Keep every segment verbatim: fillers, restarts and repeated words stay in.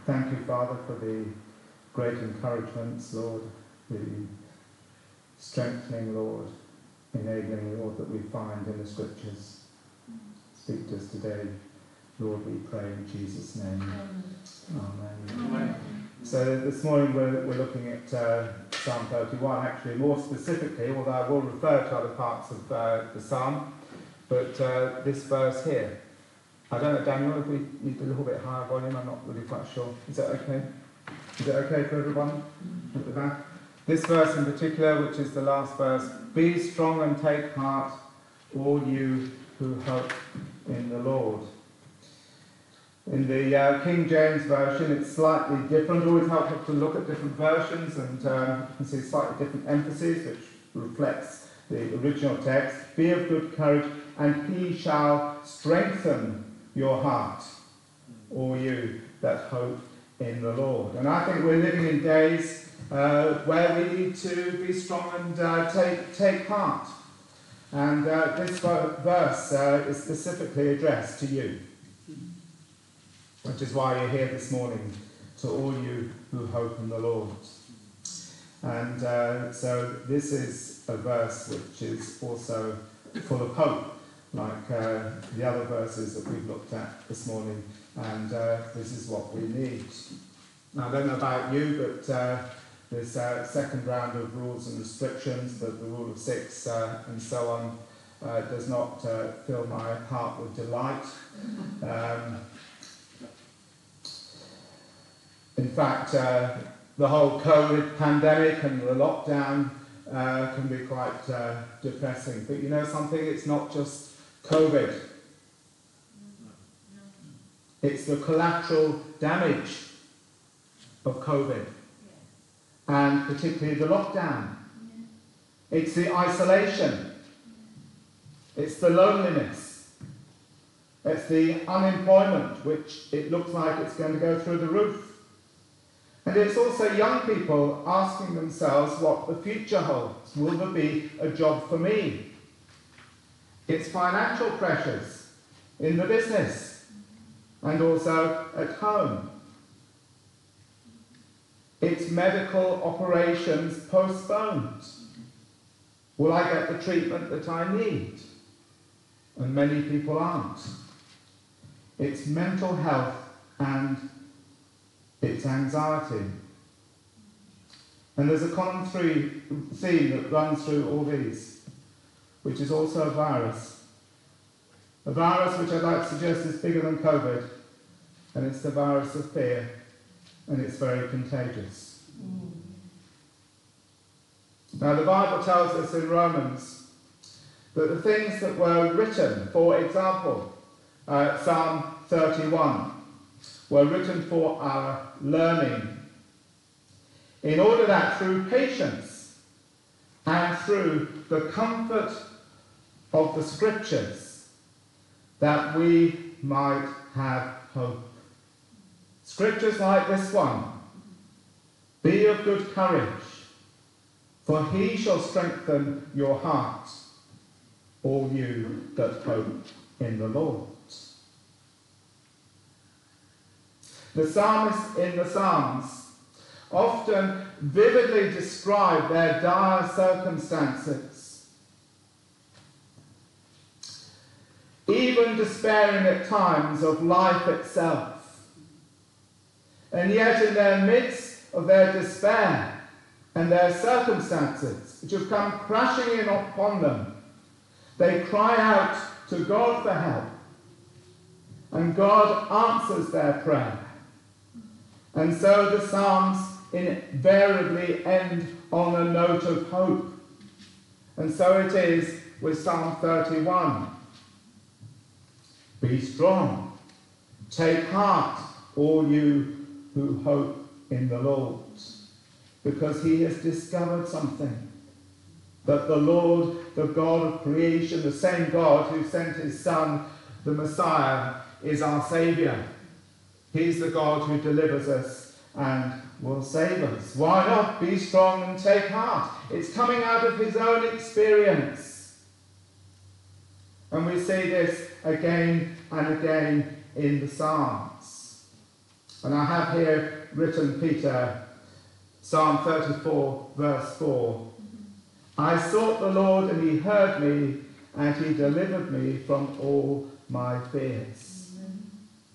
thank you, Father, for the great encouragements, Lord, the strengthening, Lord, enabling, Lord, that we find in the Scriptures. Speak to us today, Lord, we pray in Jesus' name. Amen. Amen. So this morning we're, we're looking at uh, Psalm thirty-one, actually more specifically, although I will refer to other parts of uh, the Psalm, but uh, this verse here. I don't know, Daniel, if we need a little bit higher volume, I'm not really quite sure. Is that okay? Is it okay for everyone at the back? This verse in particular, which is the last verse, be strong and take heart, all you who hope in the Lord. In the uh, King James Version, it's slightly different. Always helpful to look at different versions, and um, you can see slightly different emphasis, which reflects the original text. Be of good courage, and he shall strengthen your heart, all you that hope in the Lord. And I think we're living in days uh, where we need to be strong and uh, take, take heart. And uh, this verse uh, is specifically addressed to you, which is why you're here this morning, to all you who hope in the Lord. And uh, so this is a verse which is also full of hope, like uh, the other verses that we've looked at this morning, and uh, this is what we need. Now, I don't know about you, but uh, this uh, second round of rules and restrictions, the, the rule of six uh, and so on, uh, does not uh, fill my heart with delight. Um, in fact, uh, the whole COVID pandemic and the lockdown uh, can be quite uh, depressing. But you know something? It's not just COVID. It's the collateral damage of COVID, and particularly the lockdown. It's the isolation. It's the loneliness. It's the unemployment, which it looks like it's going to go through the roof. And it's also young people asking themselves what the future holds. Will there be a job for me? It's financial pressures in the business and also at home. It's medical operations postponed. Will I get the treatment that I need? And many people aren't. It's mental health and it's anxiety. And there's a common three theme that runs through all these, which is also a virus. A virus which I'd like to suggest is bigger than COVID, and it's the virus of fear, and it's very contagious. Mm. Now, the Bible tells us in Romans that the things that were written, for example, uh, Psalm thirty-one, were written for our learning, in order that through patience and through the comfort of the Scriptures, that we might have hope. Scriptures like this one: be of good courage, for he shall strengthen your heart, all you that hope in the Lord. The psalmists in the Psalms often vividly describe their dire circumstances, even despairing at times of life itself. And yet in their midst of their despair and their circumstances, which have come crashing in upon them, they cry out to God for help. And God answers their prayer. And so the Psalms invariably end on a note of hope. And so it is with Psalm thirty-one. Be strong, take heart, all you who hope in the Lord, because he has discovered something, that the Lord, the God of creation, the same God who sent his Son, the Messiah, is our Saviour. He's the God who delivers us and will save us. Why not be strong and take heart? It's coming out of his own experience. And we see this again and again in the Psalms. And I have here written, Peter, Psalm thirty-four, verse four. I sought the Lord, and he heard me, and he delivered me from all my fears. Amen.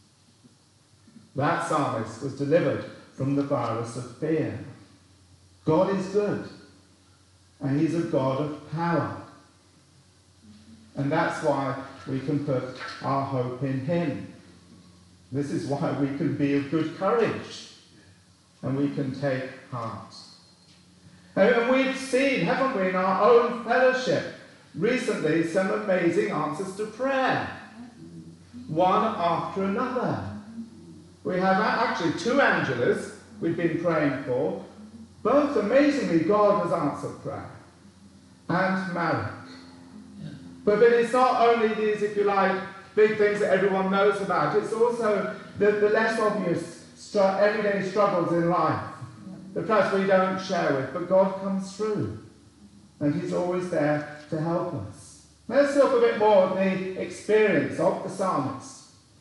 That psalmist was delivered from the virus of fear. God is good, and he's a God of power. And that's why we can put our hope in him. This is why we can be of good courage, and we can take heart. And we've seen, haven't we, in our own fellowship recently, some amazing answers to prayer, one after another. We have actually two Angelas we've been praying for. Both, amazingly, God has answered prayer. And Marek. But, but it's not only these, if you like, big things that everyone knows about. It's also the, the less obvious str- everyday struggles in life that perhaps we don't share with, but God comes through. And he's always there to help us. Let's look a bit more at the experience of the psalmist.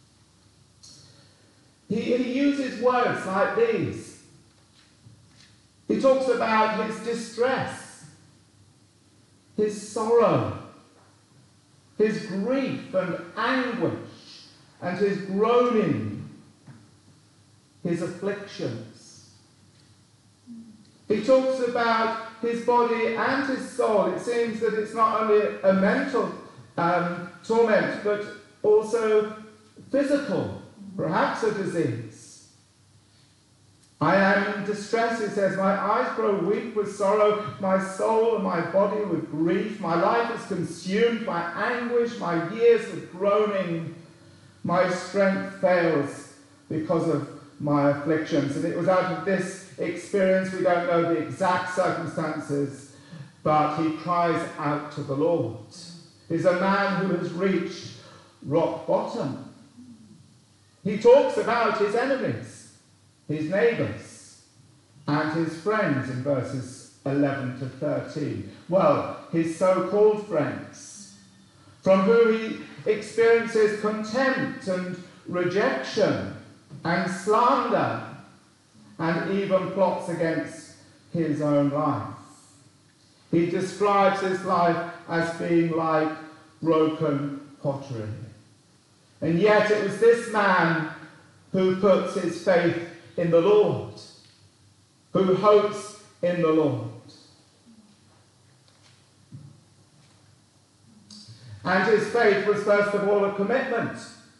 He, he uses words like these. He talks about his distress, his sorrow, his grief and anguish, and his groaning, his afflictions. He talks about his body and his soul. It seems that it's not only a mental um, torment, but also physical, perhaps a disease. I am in distress, he says, my eyes grow weak with sorrow, my soul and my body with grief. My life is consumed by anguish, my years with groaning. My strength fails because of my afflictions. And it was out of this experience, we don't know the exact circumstances, but he cries out to the Lord. He's a man who has reached rock bottom. He talks about his enemies, his neighbours, and his friends in verses eleven to thirteen. Well, his so-called friends, from whom he experiences contempt and rejection and slander, and even plots against his own life. He describes his life as being like broken pottery. And yet it was this man who puts his faith in the Lord, who hopes in the Lord. And his faith was first of all a commitment.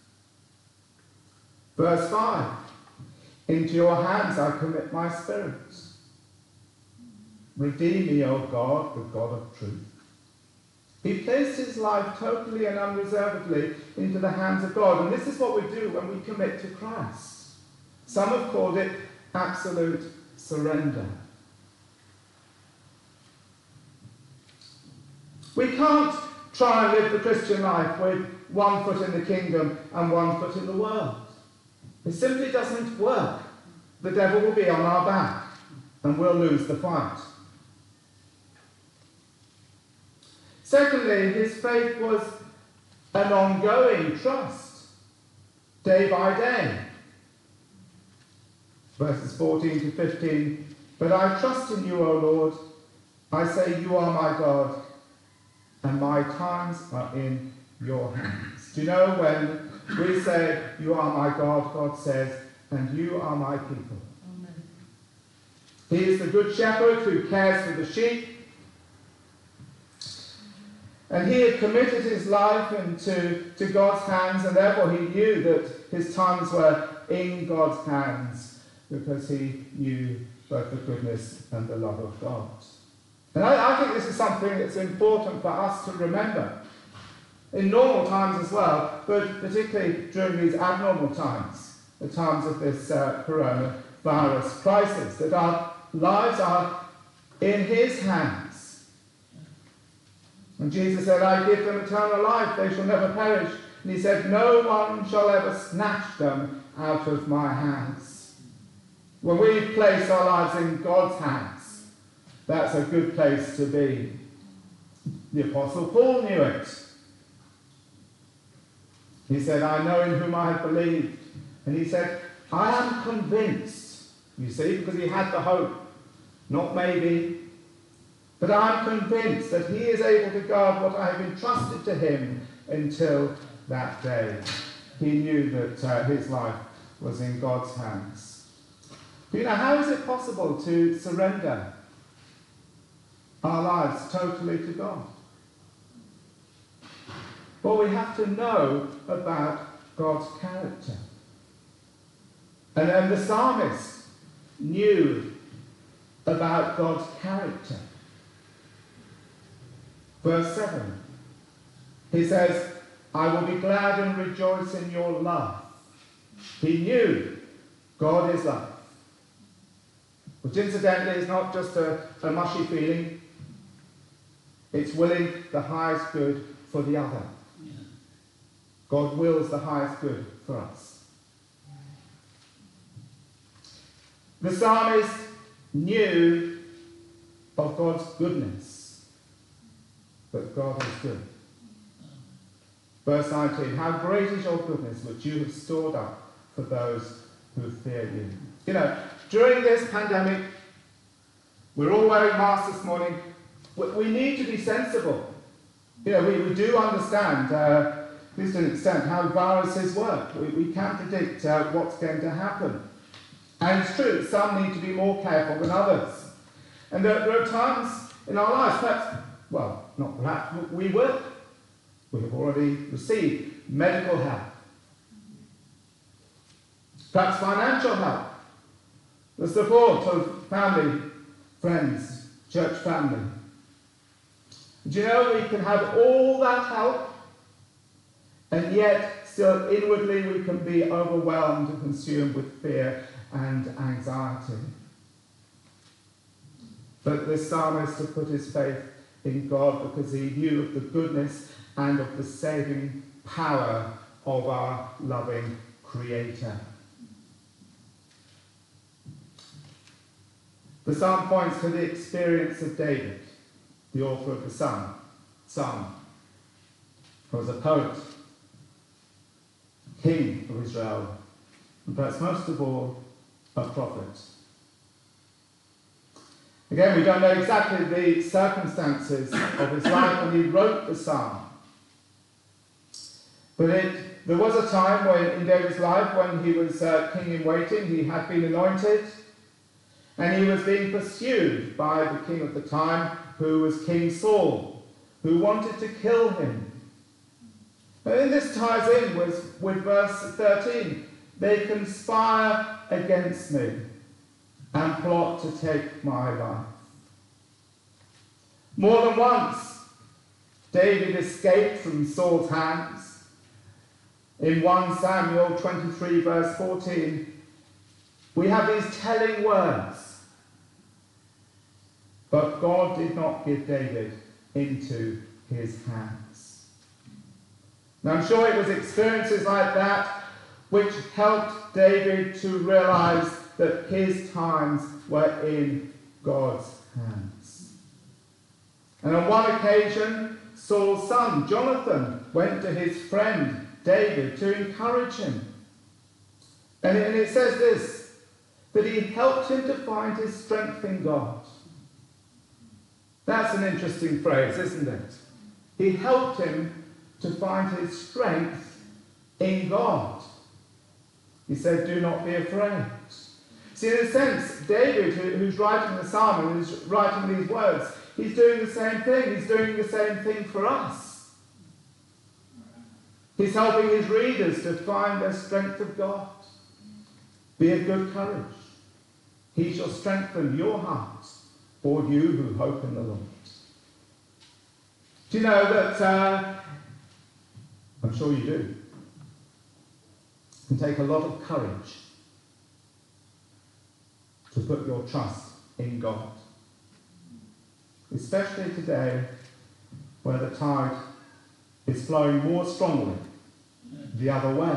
Verse five, into your hands I commit my spirit. Redeem me, O God, the God of truth. He placed his life totally and unreservedly into the hands of God. And this is what we do when we commit to Christ. Some have called it absolute surrender. We can't try and live the Christian life with one foot in the kingdom and one foot in the world. It simply doesn't work. The devil will be on our back and we'll lose the fight. Secondly, his faith was an ongoing trust, day by day. Verses fourteen to fifteen, but I trust in you, O Lord. I say you are my God, and my times are in your hands. Do you know when we say, you are my God, God says, and you are my people. Amen. He is the good shepherd who cares for the sheep. And he had committed his life into to God's hands, and therefore he knew that his times were in God's hands, because he knew both the goodness and the love of God. And I, I think this is something that's important for us to remember. In normal times as well, but particularly during these abnormal times, the times of this uh, coronavirus crisis, that our lives are in his hands. And Jesus said, I give them eternal life, they shall never perish. And he said, no one shall ever snatch them out of my hands. When we place our lives in God's hands, that's a good place to be. The Apostle Paul knew it. He said, I know in whom I have believed. And he said, I am convinced, you see, because he had the hope, not maybe, but I'm convinced that he is able to guard what I have entrusted to him until that day. He knew that uh, his life was in God's hands. But you know, how is it possible to surrender our lives totally to God? Well, we have to know about God's character. And then the psalmist knew about God's character. Verse seven, he says, I will be glad and rejoice in your love. He knew God is love. Which incidentally is not just a, a mushy feeling. It's willing the highest good for the other. God wills the highest good for us. The psalmist knew of God's goodness, but God is good. Verse nineteen, how great is your goodness which you have stored up for those who fear you. You know, during this pandemic, we're all wearing masks this morning, we need to be sensible. You know, we, we do understand, uh, to an extent, how viruses work. We, we can't predict uh, what's going to happen. And it's true that some need to be more careful than others. And there, there are times in our lives, perhaps, well, not perhaps, we will. We have already received medical help. Perhaps financial help. The support of family, friends, church family. Do you know we can have all that help, and yet still inwardly we can be overwhelmed and consumed with fear and anxiety. But the psalmist had put his faith in God because he knew of the goodness and of the saving power of our loving Creator. The psalm points to the experience of David, the author of the psalm, psalm, who was a poet, king of Israel, and perhaps most of all, a prophet. Again, we don't know exactly the circumstances of his life when he wrote the psalm. But it, there was a time when, in David's life when he was uh, king in waiting, he had been anointed, and he was being pursued by the king of the time, who was King Saul, who wanted to kill him. And this ties in with, with verse thirteen. They conspire against me and plot to take my life. More than once, David escaped from Saul's hands. In First Samuel twenty-three, verse fourteen, we have these telling words. But God did not give David into his hands. Now I'm sure it was experiences like that which helped David to realize that his times were in God's hands. And on one occasion, Saul's son, Jonathan, went to his friend David to encourage him. And it, and it says this, that he helped him to find his strength in God. That's an interesting phrase, isn't it? He helped him to find his strength in God. He said, do not be afraid. See, in a sense, David, who, who's writing the psalm and who's writing these words, he's doing the same thing. He's doing the same thing for us. He's helping his readers to find their strength of God. Be of good courage. He shall strengthen your heart, all you who hope in the Lord. Do you know that, uh, I'm sure you do, it can take a lot of courage to put your trust in God. Especially today, where the tide is flowing more strongly the other way.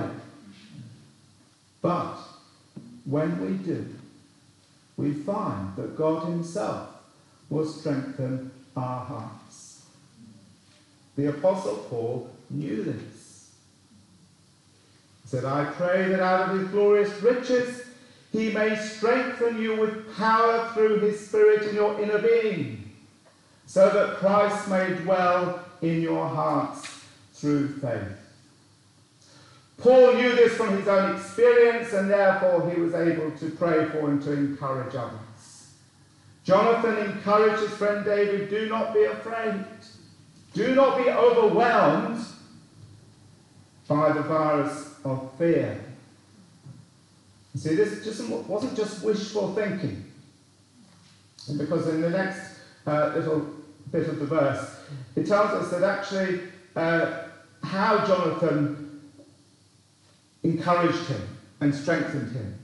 But when we do, we find that God himself will strengthen our hearts. The Apostle Paul knew this. He said, I pray that out of his glorious riches he may strengthen you with power through his Spirit in your inner being, so that Christ may dwell in your hearts through faith. Paul knew this from his own experience, and therefore he was able to pray for and to encourage others. Jonathan encouraged his friend David, do not be afraid. Do not be overwhelmed by the virus of fear. You see, this just wasn't just wishful thinking. And because in the next uh, little bit of the verse, it tells us that actually uh, how Jonathan encouraged him and strengthened him.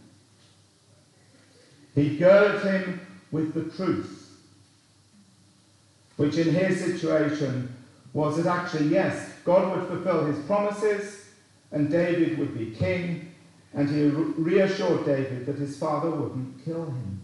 He girded him with the truth, which in his situation was that actually, yes, God would fulfill his promises and David would be king, and he reassured David that his father wouldn't kill him.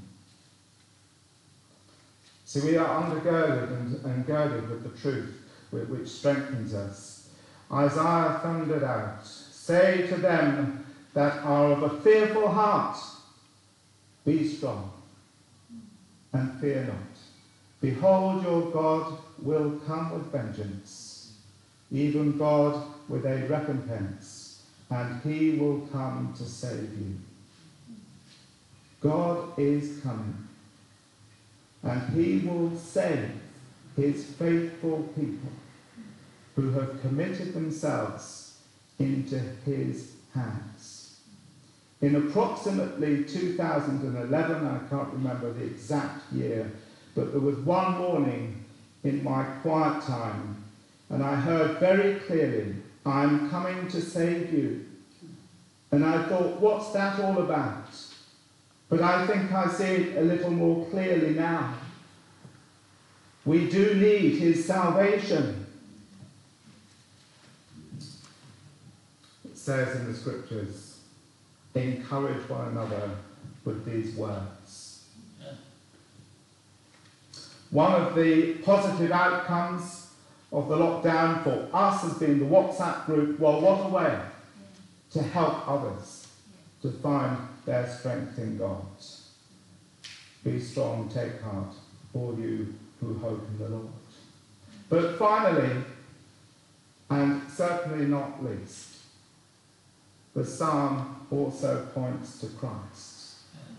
So we are undergirded and, and girded with the truth, which strengthens us. Isaiah thundered out, say to them that are of a fearful heart, be strong and fear not. Behold, your God will come with vengeance, even God with a recompense, and he will come to save you. God is coming, and he will save his faithful people who have committed themselves into his hands. In approximately two thousand eleven, I can't remember the exact year, but there was one morning in my quiet time, and I heard very clearly, I'm coming to save you. And I thought, what's that all about? But I think I see it a little more clearly now. We do need his salvation. It says in the scriptures, encourage one another with these words. One of the positive outcomes of the lockdown for us has been the WhatsApp group. Well, what a way to help others to find their strength in God. Be strong, take heart, all you who hope in the Lord. But finally, and certainly not least, the psalm also points to Christ.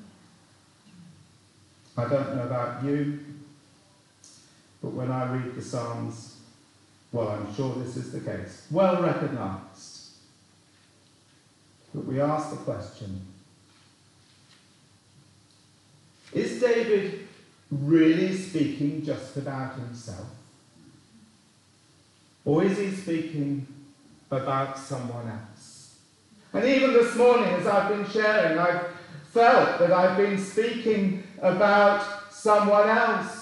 I don't know about you, but when I read the Psalms, well, I'm sure this is the case, well recognised. But we ask the question, is David really speaking just about himself? Or is he speaking about someone else? And even this morning, as I've been sharing, I've felt that I've been speaking about someone else.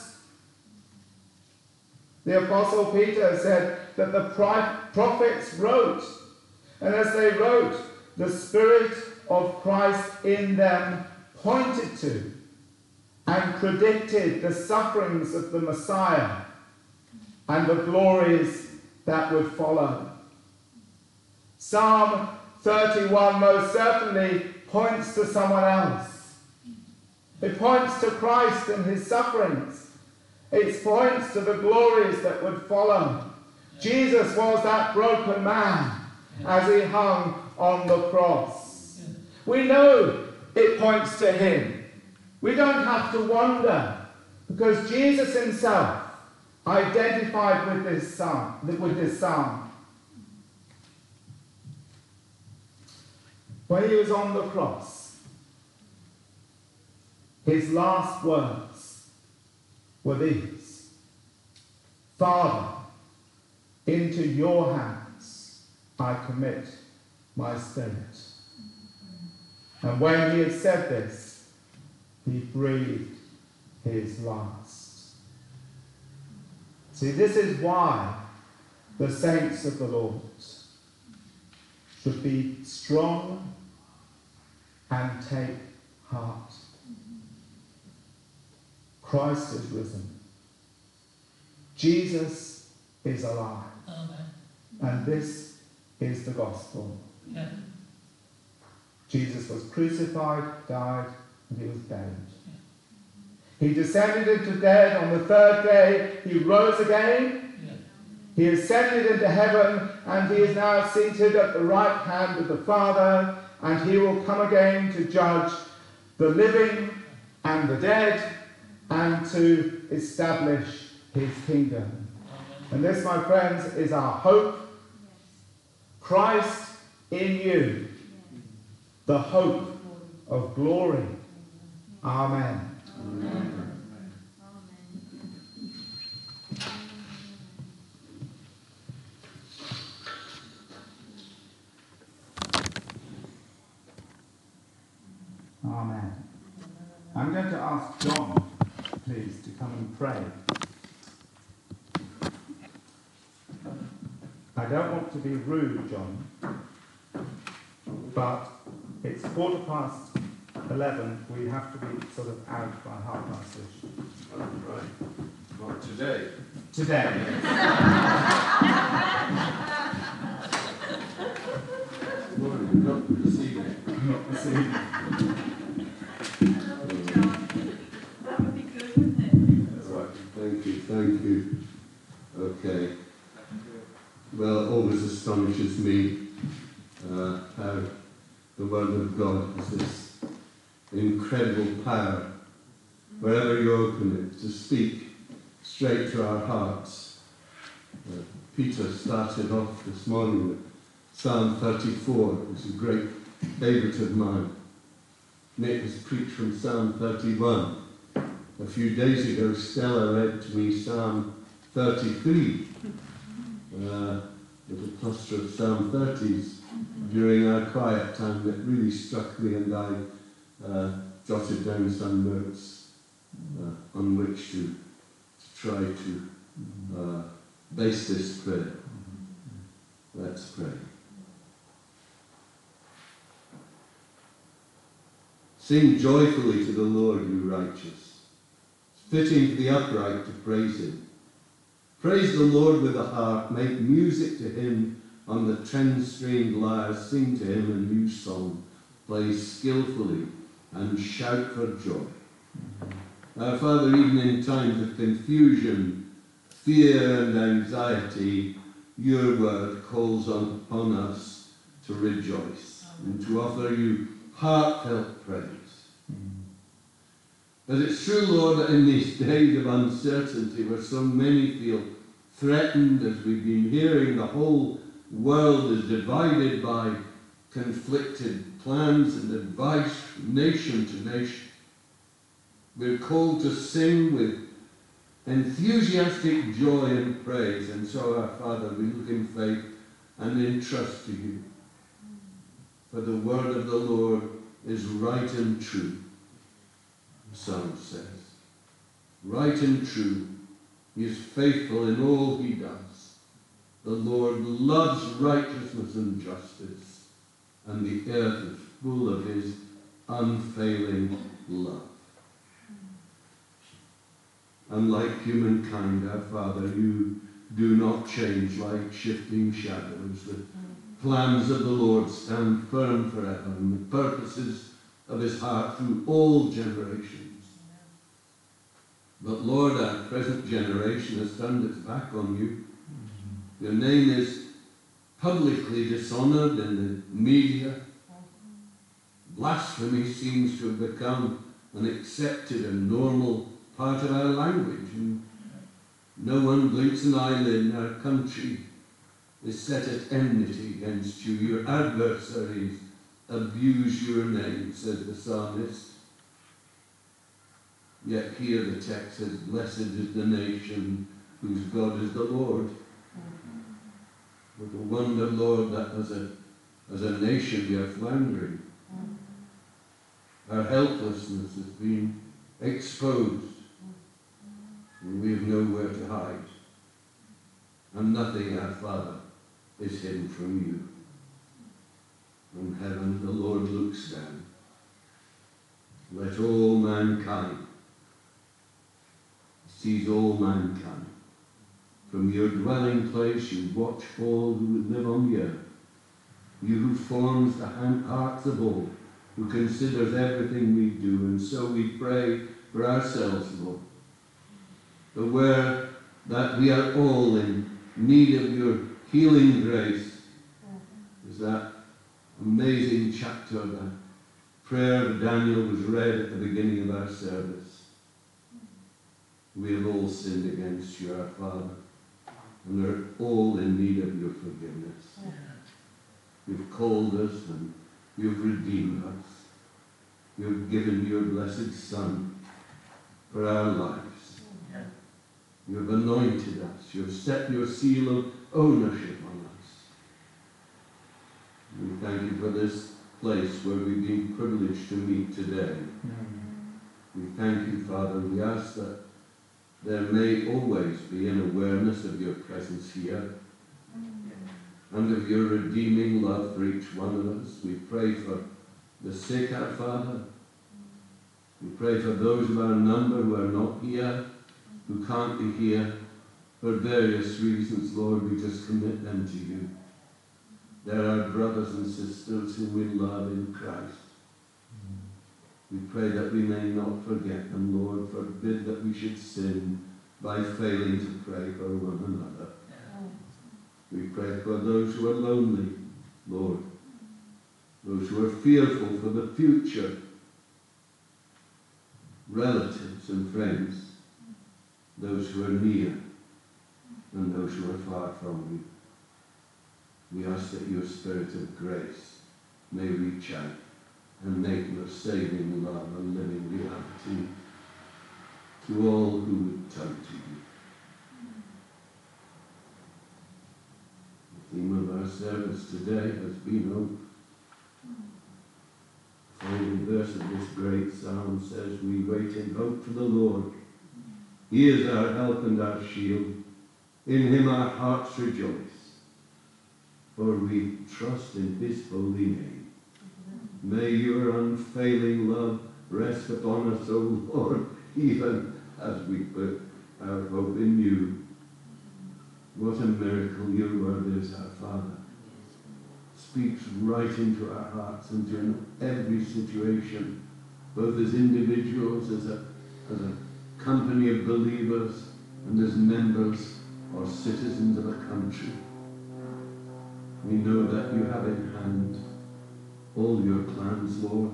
The Apostle Peter said that the prophets wrote, and as they wrote, the Spirit of Christ in them pointed to and predicted the sufferings of the Messiah and the glories that would follow. Psalm thirty-one most certainly points to someone else. It points to Christ and his sufferings. It points to the glories that would follow. Jesus was that broken man as he hung on the cross. We know it points to him. We don't have to wonder, because Jesus himself identified with this psalm. With this psalm. When he was on the cross, his last words were these: Father, into your hands I commit my spirit. And when he had said this, he breathed his last. See, this is why the saints of the Lord should be strong and take heart. Christ is risen. Jesus is alive. Amen. And this is the gospel. Yeah. Jesus was crucified, died, and he was buried. He descended into death. On the third day, he rose again. He ascended into heaven, and he is now seated at the right hand of the Father, and he will come again to judge the living and the dead, and to establish his kingdom. And this, my friends, is our hope. Christ in you, the hope of glory. Amen. Amen. Amen. I'm going to ask John, please, to come and pray. I don't want to be rude, John, but it's quarter past eleven. We have to be sort of out by half past-ish. Oh, right. Not today. Today. Morning, not this evening. Not this evening. That would be good, wouldn't it? That's right. Thank you, thank you. Okay. Well, it always astonishes me uh, how the Word of God has this incredible power, wherever you open it, to speak straight to our hearts. Uh, Peter started off this morning with Psalm thirty-four, which is a great favourite of mine. Nick has preached from Psalm thirty-one. A few days ago, Stella read to me Psalm thirty-three. Uh, with a cluster of Psalm thirties during our quiet time that really struck me, and I uh, jotted down some notes uh, on which to, to try to uh, base this prayer. Let's pray. Sing joyfully to the Lord, you righteous. It's fitting for the upright to praise him. Praise the Lord with a harp, make music to him on the ten-stringed lyre, sing to him a new song, play skillfully and shout for joy. Our Father, even in times of confusion, fear and anxiety, your word calls on, upon us to rejoice and to offer you heartfelt praise. But it's true, Lord, that in these days of uncertainty where so many feel threatened, as we've been hearing, the whole world is divided by conflicted plans and advice from nation to nation. We're called to sing with enthusiastic joy and praise, and so, our Father, we look in faith and in trust to you. For the word of the Lord is right and true. The Psalm says, right and true, he is faithful in all he does. The Lord loves righteousness and justice, and the earth is full of his unfailing love. Unlike humankind, our Father, you do not change like shifting shadows. The plans of the Lord stand firm forever, and the purposes of his heart through all generations. But Lord, our present generation has turned its back on you. Your name is publicly dishonoured in the media. Blasphemy seems to have become an accepted and normal part of our language, and no one blinks an eyelid in our country is set at enmity against you. Your adversaries abuse your name, says the psalmist. Yet here the text says, blessed is the nation whose God is the Lord. What a wonder, Lord, that as a, as a nation we are floundering. Our helplessness has been exposed, and we have nowhere to hide. And nothing, our Father, is hidden from you. From heaven the Lord looks down. Let all mankind, sees all mankind. From your dwelling place you watch all who live on the earth. You who forms the hearts of all, who considers everything we do. And so we pray for ourselves, Lord, aware that we are all in need of your healing grace. As that amazing chapter, that prayer of Daniel was read at the beginning of our service. We have all sinned against you, our Father, and we're all in need of your forgiveness. You've called us and you've redeemed us. You've given your blessed Son for our lives. You've anointed us. You've set your seal of ownership on us. We thank you for this place where we've been privileged to meet today. We thank you, Father. We ask that there may always be an awareness of your presence here and of your redeeming love for each one of us. We pray for the sick, our Father. We pray for those of our number who are not here, who can't be here for various reasons. Lord, we just commit them to you. They're our brothers and sisters whom we love in Christ. We pray that we may not forget them, Lord. Forbid that we should sin by failing to pray for one another. We pray for those who are lonely, Lord. Those who are fearful for the future. Relatives and friends. Those who are near and those who are far from you. We ask that your Spirit of grace may reach out and make your saving love a living reality to all who would turn to you. The theme of our service today has been hope. The final verse of this great psalm says, we wait in hope for the Lord. He is our help and our shield. In him our hearts rejoice, for we trust in his holy name. May your unfailing love rest upon us, O Lord, even as we put our hope in you. What a miracle your word is, our Father. Speaks right into our hearts and in every situation, both as individuals, as a, as a company of believers, and as members or citizens of a country. We know that you have in hand all your plans, Lord.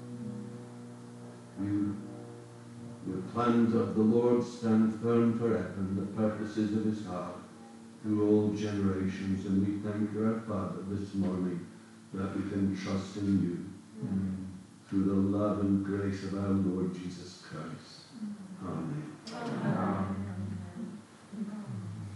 You, your plans of the Lord stand firm forever, and the purposes of his heart through all generations. And we thank you, our Father, this morning that we can trust in you mm. through the love and grace of our Lord Jesus Christ.